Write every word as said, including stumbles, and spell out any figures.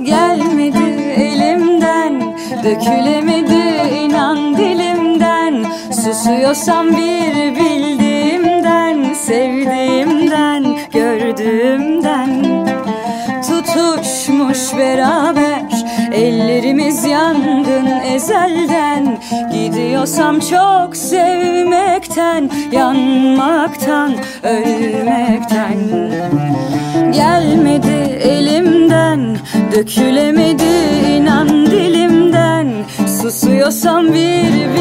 Gelmedi elimden, dökülemedi inan dilimden. Susuyorsam bir bildiğimden, sevdiğimden, gördüğümden. Tutuşmuş beraber ellerimiz yangın ezelden. Gidiyorsam çok sevmekten, yanmaktan, ölmekten. Gelmedi elimden, dökülemedi inan dilimden. Susuyorsam bir